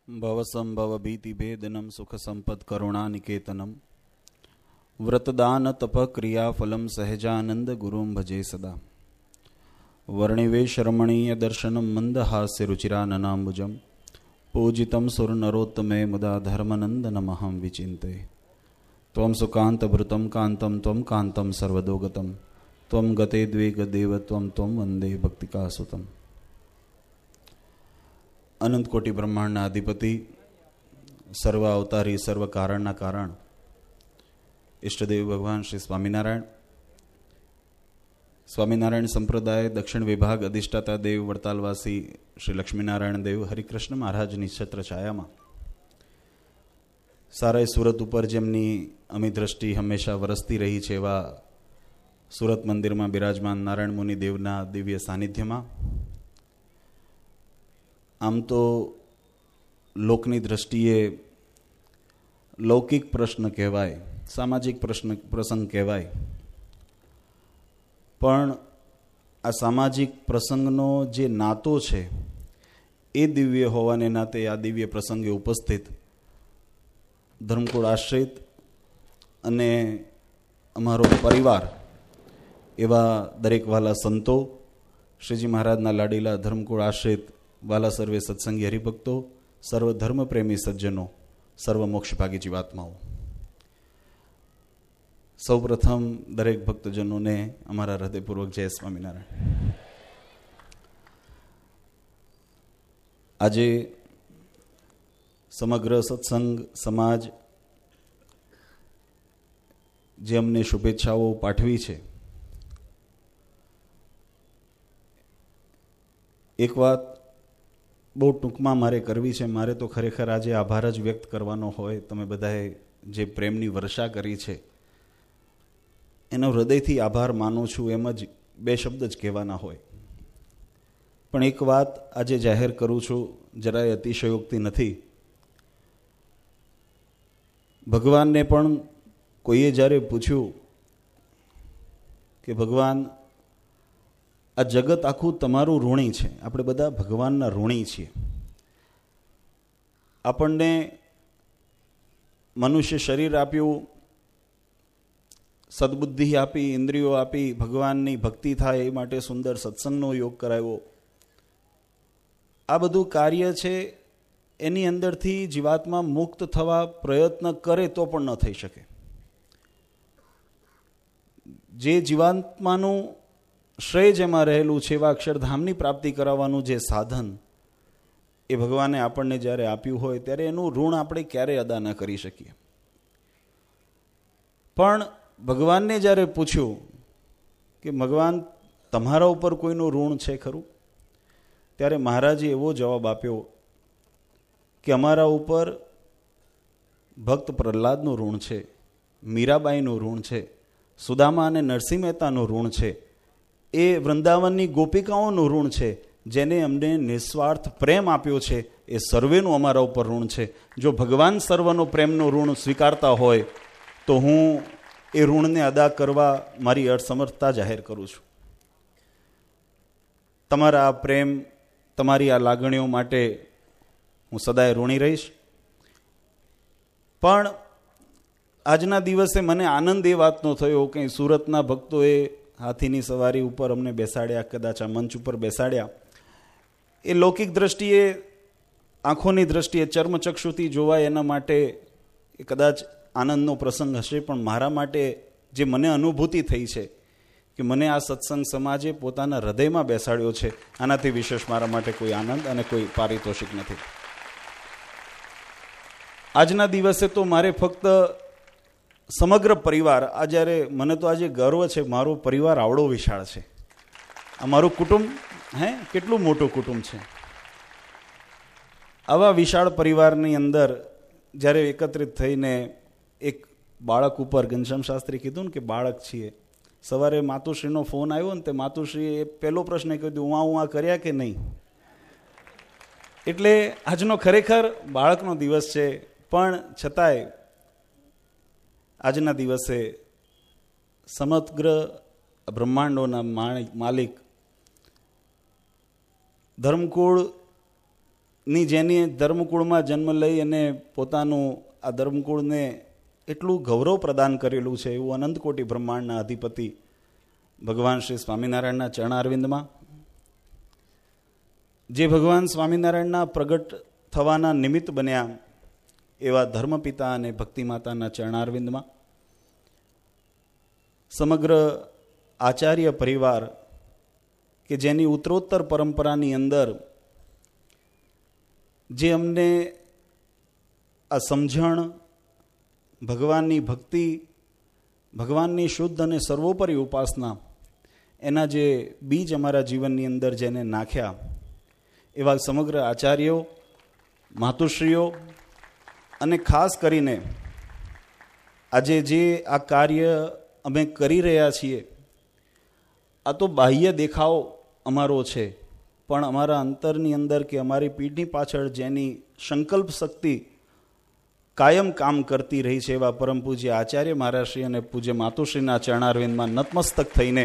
ભવસંભવ ભીતિભેદનમ સુખ સંપદ કરુણાનિકેતનમ વ્રતદાન તપ ક્રિયાફલમ સહજાનંદ ગુરુમ ભજે સદા વર્ણિવેશ રમણીય દર્શનમ મંદહાસ્ય રુચિરાનનાંબુજમ પૂજિતમ સુરનરોત્તમે મુદા ધર્મનંદનમહં વિચિંતે ત્વં સુકાંતભૃતમ કાંતમ ત્વં કાંતમ સર્વદોગતમ ત્વં ગતે દ્વેગદેવ ત્વં વંદે ભક્તિકાસુતમ. અનંત કોટી બ્રહ્માંડના અધિપતિ, સર્વ અવતારી, સર્વ કારણના કારણ ઈષ્ટદેવ ભગવાન શ્રી સ્વામિનારાયણ સંપ્રદાય દક્ષિણ વિભાગ અધિષ્ઠાતા દેવ વડતાલવાસી શ્રી લક્ષ્મીનારાયણ દેવ હરિકૃષ્ણ મહારાજની છત્ર છાયામાં સારાય સુરત ઉપર જેમની અમી દ્રષ્ટિ હંમેશા વરસતી રહી છે એવા સુરત મંદિરમાં બિરાજમાન નારાયણ મુનિ દેવના દિવ્ય સાનિધ્યમાં આમ તો લોકની દ્રષ્ટિએ લૌકિક પ્રશ્ન કહેવાય, સામાજિક પ્રસંગ કહેવાય, પણ આ સામાજિક પ્રસંગનો જે નાતો છે એ દિવ્ય હોવાને નાતે આ દિવ્ય પ્રસંગે ઉપસ્થિત ધર્મકુળ આશ્રિત અને અમારો પરિવાર એવા દરેક વાલા સંતો, શ્રીજી મહારાજના લાડીલા ધર્મકુળ આશ્રિત વાલા સર્વે સત્સંગી હરિભક્તો, સર્વ ધર્મપ્રેમી સજ્જનો, સર્વ મોક્ષભાગી જીવાત્માઓ, સૌ પ્રથમ દરેક ભક્તજનોને અમારા હૃદયપૂર્વક જય સ્વામિનારાયણ. આજે સમગ્ર સત્સંગ સમાજ જે અમને શુભેચ્છાઓ પાઠવી છે, એક વાત બહુ ટૂંકમાં મારે કરવી છે. મારે તો ખરેખર આજે આભાર જ વ્યક્ત કરવાનો હોય. તમે બધાએ જે પ્રેમની વર્ષા કરી છે એનો હૃદયથી આભાર માનું છું, એમ જ બે શબ્દ જ કહેવાના હોય. પણ એક વાત આજે જાહેર કરું છું, જરાય અતિશયોક્તિ નથી. ભગવાનને પણ કોઈએ જ્યારે પૂછ્યું કે ભગવાન, આ જગત આખું તમારું ઋણી છે, આપણે બધા ભગવાનના ઋણી છીએ, આપણને મનુષ્ય શરીર આપ્યું, સદબુદ્ધિ આપી, ઇન્દ્રિયો આપી, ભગવાનની ભક્તિ થાય એ માટે સુંદર સત્સંગનો યોગ કરાવ્યો, આ બધું કાર્ય છે એની અંદરથી જીવાત્મા મુક્ત થવા પ્રયત્ન કરે તો પણ ન થઈ શકે. જે જીવાત્માનું શ્રેય જેમાં રહેલું છે એવા અક્ષરધામની પ્રાપ્તિ કરાવવાનું જે સાધન એ ભગવાને આપણને જ્યારે આપ્યું હોય ત્યારે એનું ઋણ આપણે ક્યારેય અદા ન કરી શકીએ. પણ ભગવાનને જ્યારે પૂછ્યું કે ભગવાન, તમારા ઉપર કોઈનું ઋણ છે ખરું? ત્યારે મહારાજે એવો જવાબ આપ્યો કે અમારા ઉપર ભક્ત પ્રહલાદનું ઋણ છે, મીરાબાઈનું ઋણ છે, સુદામા અને નરસિંહ મહેતાનું ઋણ છે, એ વૃંદાવનની ગોપિકાઓનું ઋણ છે, જેને અમને નિસ્વાર્થ પ્રેમ આપ્યો છે, એ સર્વેનું અમારા ઉપર ઋણ છે. જો ભગવાન સર્વનો પ્રેમનું ઋણ સ્વીકારતા હોય તો હું એ ઋણને અદા કરવા મારી અસમર્થતા જાહેર કરું છું. તમારા આ પ્રેમ, તમારી આ લાગણીઓ માટે હું સદાય ઋણી રહીશ. પણ આજના દિવસે મને આનંદ એ વાતનો થયો કે સુરતના ભક્તોએ હાથીની સવારી ઉપર અમને બેસાડ્યા, કદાચ આ મંચ ઉપર બેસાડ્યા. એ લૌકિક દ્રષ્ટિએ, આંખોની દ્રષ્ટિએ, ચર્મચક્ષુથી જોવાય એના માટે એ કદાચ આનંદનો પ્રસંગ હશે, પણ મારા માટે જે મને અનુભૂતિ થઈ છે કે મને આ સત્સંગ સમાજે પોતાના હૃદયમાં બેસાડ્યો છે, આનાથી વિશેષ મારા માટે કોઈ આનંદ અને કોઈ પારિતોષિક નથી. આજના દિવસે તો મારે ફક્ત સમગ્ર પરિવાર, આ જ્યારે મને તો આજે ગર્વ છે, મારો પરિવાર આવડો વિશાળ છે. આ મારું કુટુંબ કેટલું મોટું કુટુંબ છે. આવા વિશાળ પરિવારની અંદર જ્યારે એકત્રિત થઈને એક બાળક ઉપર, ઘનશ્યામ શાસ્ત્રી કીધું ને કે બાળક છીએ. સવારે માતુશ્રીનો ફોન આવ્યો ને તે માતુશ્રીએ પહેલો પ્રશ્ન કીધું, ઉવા કર્યા કે નહીં? એટલે આજનો ખરેખર બાળકનો દિવસ છે, પણ છતાંય આજના દિવસે સમગ્ર બ્રહ્માંડોના માલિક ધર્મકુળ ની જેની ધર્મકુળમાં જન્મ લઈ અને પોતાનું આ ધર્મકુળને એટલું ગૌરવ પ્રદાન કરેલું છે એવું અનંતકોટી બ્રહ્માંડના અધિપતિ ભગવાન શ્રી સ્વામિનારાયણના ચરણારવિંદમાં, જે ભગવાન સ્વામિનારાયણના પ્રગટ થવાના નિમિત્ત બન્યા એવા ધર્મપિતા અને ભક્તિમાતાના ચરણારવિંદમાં, સમગ્ર આચાર્ય પરિવાર કે જેની ઉત્તરોત્તર પરંપરાની અંદર જે અમને આ સમજણ, ભગવાનની ભક્તિ, ભગવાનની શુદ્ધ અને સર્વોપરી ઉપાસના, એના જે બીજ અમારા જીવનની અંદર જેને નાખ્યા એવા સમગ્ર આચાર્યો, માતુશ્રીઓ અને ખાસ કરીને આજે જે આ કાર્ય અમે કરી રહ્યા છીએ, આ તો બાહ્ય દેખાવ અમારો છે, પણ અમારા અંતરની અંદર કે અમારી પીઠની પાછળ જેની સંકલ્પ શક્તિ કાયમ કામ કરતી રહી છે એવા પરમ પૂજ્ય આચાર્ય મહારાજશ્રી અને પૂજ્ય માતુશ્રીના ચરણારવિંદમાં નતમસ્તક થઈને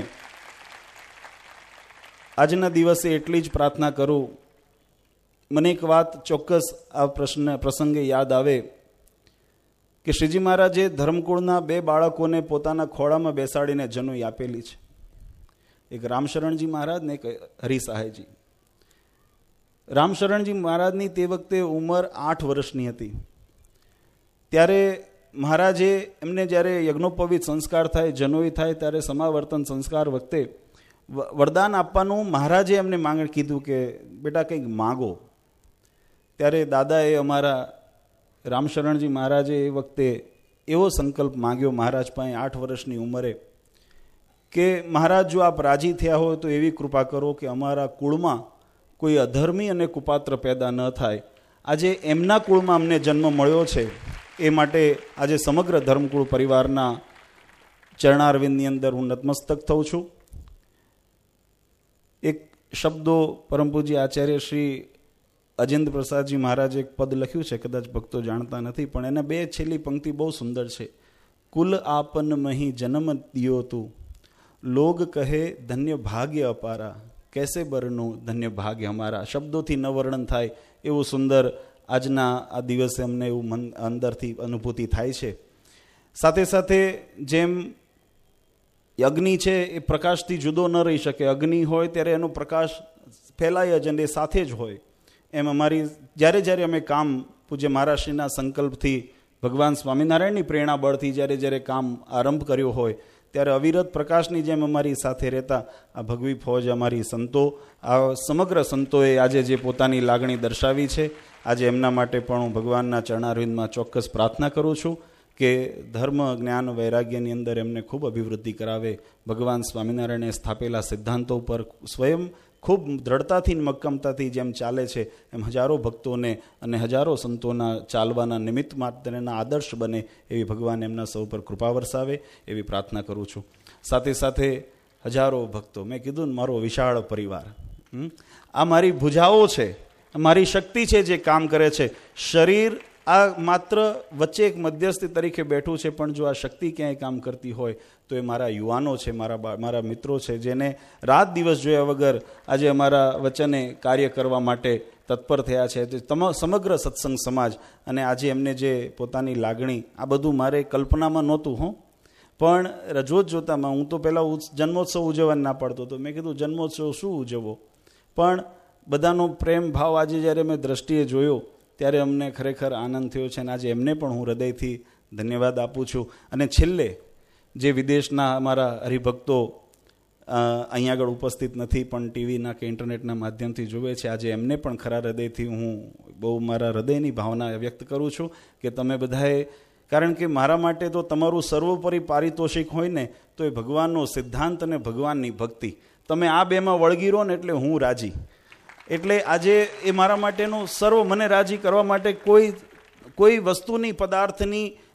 આજના દિવસે એટલી જ પ્રાર્થના કરું. મને એક વાત ચોક્કસ આ પ્રસંગે યાદ આવે કે શ્રીજી મહારાજે ધર્મકુળના 2 બાળકોને પોતાના ખોળામાં બેસાડીને જનોઈ આપેલી છે. એક રામશરણજી મહારાજ ને એક હરિસહાયજી. રામશરણજી મહારાજની તે વખતે ઉંમર 8 વર્ષની હતી. ત્યારે મહારાજે એમને જ્યારે યજ્ઞોપવિત સંસ્કાર થાય, જનોઈ થાય, ત્યારે સમાવર્તન સંસ્કાર વખતે વરદાન આપવાનું મહારાજે એમને માંગણ કીધું કે બેટા કંઈક માગો. ત્યારે દાદાએ અમારા રામશરણજી મહારાજે એ વખતે એવો સંકલ્પ માંગ્યો મહારાજ પાસે 8 વર્ષની ઉંમરે કે મહારાજ જો આપ રાજી થયા હોય તો એવી કૃપા કરો કે અમારા કુળમાં કોઈ અધર્મી અને કુપાત્ર પેદા ન થાય. આજે એમના કુળમાં અમને જન્મ મળ્યો છે એ માટે આજે સમગ્ર ધર્મકુળ પરિવારના ચરણારવિંદની અંદર હું નતમસ્તક થઉં છું. એક શબ્દો પરમ પૂજ્ય આચાર્ય શ્રી અજેન્દ્ર પ્રસાદજી મહારાજે એક પદ લખ્યું છે, કદાચ ભક્તો જાણતા નથી, પણ એને 2 છેલ્લી પંક્તિ બહુ સુંદર છે. કુલ આપન મહી જન્મ દિયો તું, લોગ કહે ધન્ય ભાગ્ય અપારા, કેસે બરનું ધન્ય ભાગ્ય અમારા. શબ્દોથી ન વર્ણન થાય એવું સુંદર આજના આ દિવસે અમને એવું મન અંદરથી અનુભૂતિ થાય છે. સાથે સાથે જેમ અગ્નિ છે એ પ્રકાશથી જુદો ન રહી શકે, અગ્નિ હોય ત્યારે એનો પ્રકાશ ફેલાય જ અને સાથે જ હોય, એમ અમારી જ્યારે અમે કામ પૂજ્ય મહારાજશ્રીના સંકલ્પથી ભગવાન સ્વામિનારાયણની પ્રેરણા બળથી જ્યારે કામ આરંભ કર્યો હોય ત્યારે અવિરત પ્રકાશની જેમ અમારી સાથે રહેતા આ ભગવી ફોજ અમારી સંતો, આ સમગ્ર સંતોએ આજે જે પોતાની લાગણી દર્શાવી છે, આજે એમના માટે પણ હું ભગવાનના ચરણારવિંદમાં ચોક્કસ પ્રાર્થના કરું છું કે ધર્મ, જ્ઞાન, વૈરાગ્યની અંદર એમને ખૂબ અભિવૃદ્ધિ કરાવે. ભગવાન સ્વામિનારાયણે સ્થાપેલા સિદ્ધાંતો પર સ્વયં ખૂબ દ્રઢતાથી, મક્કમતાથી જેમ ચાલે છે એમ હજારો ભક્તોને અને હજારો સંતોના ચાલવાના નિમિત્ત માત્રના આદર્શ બને એવી ભગવાન એમના સૌ પર કૃપા વરસાવે એવી પ્રાર્થના કરું છું. સાથે સાથે હજારો ભક્તો, મેં કીધું ને મારો વિશાળ પરિવાર, આ મારી ભુજાઓ છે, મારી શક્તિ છે જે કામ કરે છે. શરીર આ માત્ર વચ્ચે એક મધ્યસ્થી તરીકે બેઠું છે, પણ જો આ શક્તિ ક્યાંય કામ કરતી હોય તો એ મારા યુવાનો છે, મારા મિત્રો છે, જેને રાત દિવસ જોયા વગર આજે અમારા વચને કાર્ય કરવા માટે તત્પર થયા છે. સમગ્ર સત્સંગ સમાજ અને આજે એમને જે પોતાની લાગણી, આ બધું મારે કલ્પનામાં નહોતું પણ રજૂઆત જોતામાં હું તો પહેલાં જન્મોત્સવ ઉજવવા ના પાડતો હતો. મેં કીધું જન્મોત્સવ શું ઉજવવો, પણ બધાનો પ્રેમ ભાવ આજે જ્યારે મેં દ્રષ્ટિએ જોયો ત્યારે અમને ખરેખર આનંદ થયો છે અને આજે એમને પણ હું હૃદયથી ધન્યવાદ આપું છું. અને છેલ્લે જે વિદેશના અમારા હરિભક્તો અહીંયા આગળ ઉપસ્થિત નથી પણ ટીવીના કે ઇન્ટરનેટના માધ્યમથી જોવે છે, આજે એમને પણ ખરા હૃદયથી હું બહુ મારા હૃદયની ભાવના વ્યક્ત કરું છું કે તમે બધાએ, કારણ કે મારા માટે તો તમારું સર્વોપરી પારિતોષિક હોય ને તો એ ભગવાનનો સિદ્ધાંત અને ભગવાનની ભક્તિ. તમે આ બેમાં વળગી રહો ને એટલે હું રાજી. એટલે આજે એ મારા માટેનું સર્વ, મને રાજી કરવા માટે કોઈ વસ્તુની, પદાર્થની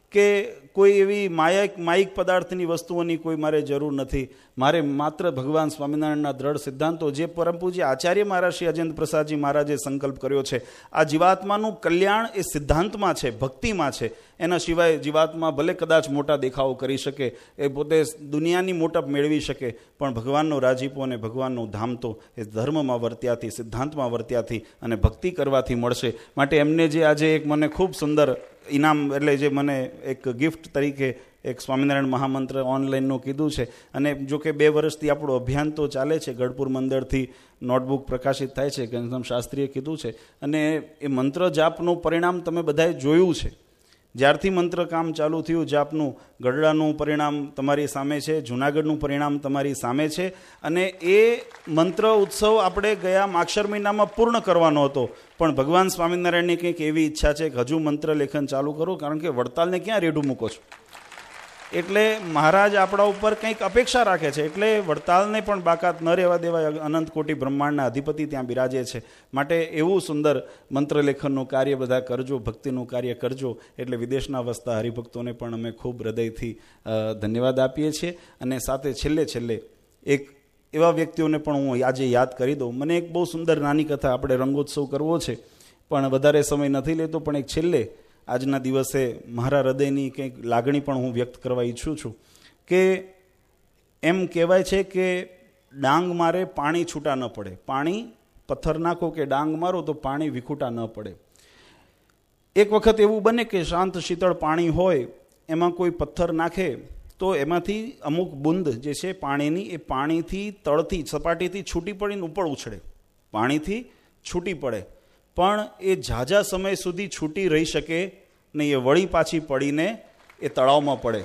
કે કોઈ એવી માયિક પદાર્થની વસ્તુઓની કોઈ મારે જરૂર નથી. મારે માત્ર ભગવાન સ્વામિનારાયણના દ્રઢ સિદ્ધાંતો, જે પરમ પૂજ્ય આચાર્ય મહારાજ શ્રી અજેન્દ્ર પ્રસાદજી મહારાજે સંકલ્પ કર્યો છે, આ જીવાત્માનું કલ્યાણ એ સિદ્ધાંતમાં છે, ભક્તિમાં છે. એના સિવાય જીવાત્મા ભલે કદાચ મોટા દેખાવો કરી શકે, એ પોતે દુનિયાની મોટપ મેળવી શકે, પણ ભગવાનનો રાજીપો અને ભગવાનનું ધામ તો એ ધર્મમાં વર્ત્યાથી, સિદ્ધાંતમાં વર્ત્યાથી અને ભક્તિ કરવાથી મળશે. માટે એમને જે આજે એક મને ખૂબ સુંદર ઇનામ, એટલે જે મને એક ગિફ્ટ તરીકે એક સ્વામિનારાયણ મહામંત્ર ઓનલાઈનનું કીધું છે. અને જો કે 2 વર્ષથી આપણું અભિયાન તો ચાલે છે, ગઢપુર મંદિરથી નોટબુક પ્રકાશિત થાય છે, ઘનશ્યામ શાસ્ત્રીએ કીધું છે. અને એ મંત્ર જાપનું પરિણામ તમે બધાએ જોયું છે. જ્યારથી મંત્ર કામ ચાલુ થયું, જાપનું ગઢડાનું પરિણામ તમારી સામે છે, જૂનાગઢનું પરિણામ તમારી સામે છે. અને એ મંત્ર ઉત્સવ આપણે ગયા માક્ષર મહિનામાં પૂર્ણ કરવાનો હતો, પણ ભગવાન સ્વામિનારાયણની કંઈક એવી ઈચ્છા છે કે હજુ મંત્ર લેખન ચાલુ કરો, કારણ કે વડતાલને ક્યાં રેઢું મૂકો છો. એટલે મહારાજ આપણા ઉપર કંઈક અપેક્ષા રાખે છે, એટલે વડતાલને પણ બાકાત ન રહેવા દેવાય. અનંત કોટી બ્રહ્માંડના અધિપતિ ત્યાં બિરાજે છે. માટે એવું સુંદર મંત્રલેખનનું કાર્ય બધા કરજો, ભક્તિનું કાર્ય કરજો. એટલે વિદેશના વસતા હરિભક્તોને પણ અમે ખૂબ હૃદયથી ધન્યવાદ આપીએ છીએ. અને સાથે છેલ્લે એક એવા વ્યક્તિઓને પણ હું આજે યાદ કરી દઉં. મને એક બહુ સુંદર નાની કથા, આપણે રંગોત્સવ કરવો છે પણ વધારે સમય નથી લેતો, પણ એક છેલ્લે આજના દિવસે મારા હૃદયની કંઈક લાગણી પણ હું વ્યક્ત કરવા ઈચ્છું છું. કે એમ કહેવાય છે કે ડાંગ મારે પાણી છૂટા ન પડે. પાણી પથ્થર નાખો કે ડાંગ મારો તો પાણી વિખૂટા ન પડે. એક વખત એવું બને કે શાંત શીતળ પાણી હોય, એમાં કોઈ પથ્થર નાખે તો એમાંથી અમુક બુંદ જે છે પાણીની, એ પાણીથી તળથી સપાટીથી છૂટી પડીને ઉપર ઉછળે, પાણીથી છૂટી પડે. પણ એ ઝાઝા સમય સુધી છૂટી રહી શકે નહીં, એ વળી પાછી પડીને એ તળાવમાં પડે.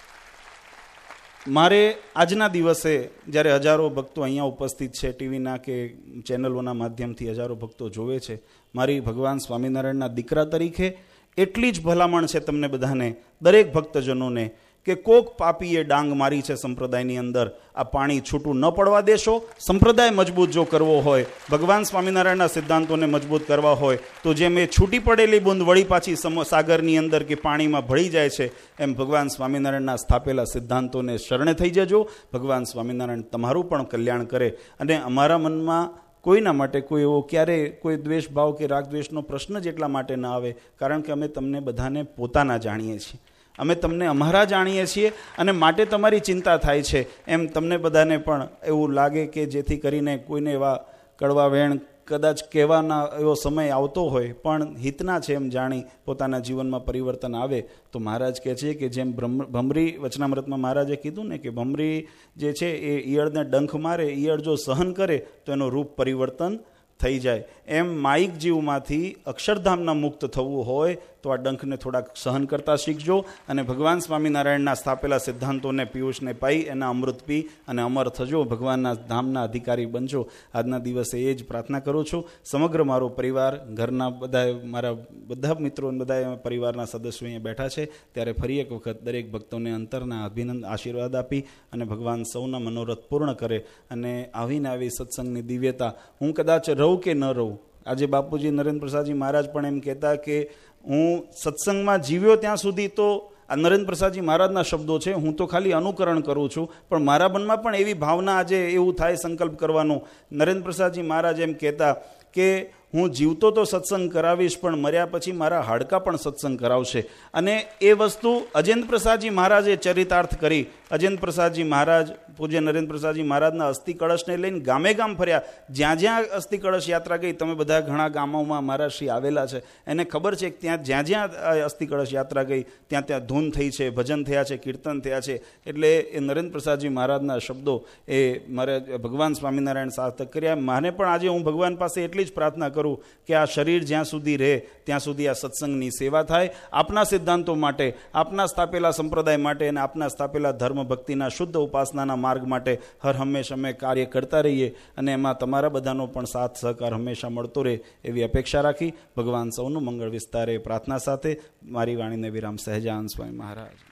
મારે આજના દિવસે જ્યારે હજારો ભક્તો અહીંયા ઉપસ્થિત છે, ટીવીના કે ચેનલોના માધ્યમથી હજારો ભક્તો જોવે છે, મારી ભગવાન સ્વામિનારાયણના દીકરા તરીકે એટલી જ ભલામણ છે તમને બધાને, દરેક ભક્તજનોને, કે કોક પાપીએ ડાંગ મારી છે સંપ્રદાયની અંદર, આ પાણી છૂટું ન પડવા દેશો. સંપ્રદાય મજબૂત જો કરવો હોય, ભગવાન સ્વામિનારાયણના સિદ્ધાંતોને મજબૂત કરવા હોય, તો જેમ એ છૂટી પડેલી બુંદ વળી પાછી સાગરની અંદર કે પાણીમાં ભળી જાય છે, એમ ભગવાન સ્વામિનારાયણના સ્થાપેલા સિદ્ધાંતોને શરણે થઈ જજો. ભગવાન સ્વામિનારાયણ તમારું પણ કલ્યાણ કરે. અને અમારા મનમાં કોઈના માટે કોઈ એવો ક્યારેય કોઈ દ્વેષ ભાવ કે રાગ દ્વેષનો પ્રશ્ન જ એટલા માટે ન આવે, કારણ કે અમે તમને બધાને પોતાના જાણીએ છીએ, અમે તમને અમારા જાણીએ છીએ. અને માટે તમારી ચિંતા થાય છે, એમ તમને બધાને પણ એવું લાગે કે જેથી કરીને કોઈને એવા કડવા વેણ કદાચ કહેવાના એવો સમય આવતો હોય, પણ હિતના છે એમ જાણી પોતાના જીવનમાં પરિવર્તન આવે. તો મહારાજ કહે છે કે જેમ ભમરી વચનામૃતમાં મહારાજે કીધું ને કે ભમરી જે છે એ ઈયળને ડંખ મારે, ઈયળ જો સહન કરે તો એનું રૂપ પરિવર્તન થઈ જાય. એમ માયિક જીવમાંથી અક્ષરધામના મુક્ત થવું હોય તો આ ડંખને થોડાક સહન કરતા શીખજો. અને ભગવાન સ્વામિનારાયણના સ્થાપેલા સિદ્ધાંતોને પિયુષને પાઈ એના અમૃત પી અને અમર થજો, ભગવાનના ધામના અધિકારી બનજો. આજના દિવસે એ જ પ્રાર્થના કરું છું. સમગ્ર મારો પરિવાર, ઘરના બધા, મારા બધા મિત્રો, બધા પરિવારના સદસ્યો અહીંયા બેઠા છે, ત્યારે ફરી એક વખત દરેક ભક્તોને અંતરના અભિનંદન આશીર્વાદ આપી અને ભગવાન સૌના મનોરથ પૂર્ણ કરે. અને આવીને આવી સત્સંગની દિવ્યતા, હું કદાચ રહું કે ન રહું, આજે બાપુજી નરેન્દ્ર પ્રસાદજી મહારાજ પણ એમ કહેતા કે હું સત્સંગમાં જીવ્યો ત્યાં સુધી તો આ નરેન્દ્ર પ્રસાદજી મહારાજના શબ્દો છે, હું તો ખાલી અનુકરણ કરું છું, પણ મારા મનમાં પણ એવી ભાવના આજે એવું થાય સંકલ્પ કરવાનો. નરેન્દ્ર પ્રસાદજી મહારાજ એમ કહેતા કે હું જીવતો તો સત્સંગ કરાવીશ, પણ મર્યા પછી મારા હાડકા પણ સત્સંગ કરાવશે. અને એ વસ્તુ અજેન્દ્ર પ્રસાદજી મહારાજે ચરિતાર્થ કરી. અજેન્દ્ર પ્રસાદજી મહારાજ, પૂજ્ય નરેન્દ્ર પ્રસાદજી મહારાજના અસ્થિ કળશને લઈને ગામે ગામ ફર્યા. જ્યાં જ્યાં અસ્થિ કળશ યાત્રા ગઈ, તમે બધા ઘણા ગામોમાં મહારાજ શ્રી આવેલા છે, એને ખબર છે કે ત્યાં જ્યાં જ્યાં અસ્થિ કળશ યાત્રા ગઈ ત્યાં ત્યાં ધૂન થઈ છે, ભજન થયા છે, કીર્તન થયા છે. એટલે એ નરેન્દ્ર પ્રસાદજી મહારાજના શબ્દો એ મારે ભગવાન સ્વામિનારાયણ સાર્થક કર્યા. માને પણ આજે હું ભગવાન પાસે એટલી જ પ્રાર્થના કરું કે આ શરીર જ્યાં સુધી રહે ત્યાં સુધી આ સત્સંગની સેવા થાય, આપના સિદ્ધાંતો માટે, આપના સ્થાપેલા સંપ્રદાય માટે અને આપના સ્થાપેલા ધર્મ ભક્તિના શુદ્ધ ઉપાસનાના માર્ગ માટે હર હંમેશ અમે કાર્ય કરતા રહીએ. અને એમાં તમારા બધાનો પણ સાથ સહકાર હંમેશા મળતો રહે એવી અપેક્ષા રાખી ભગવાન સૌનું મંગળ વિસ્તારે પ્રાર્થના સાથે મારી વાણીને વિરામ. સહજાનંદ સ્વામી મહારાજ.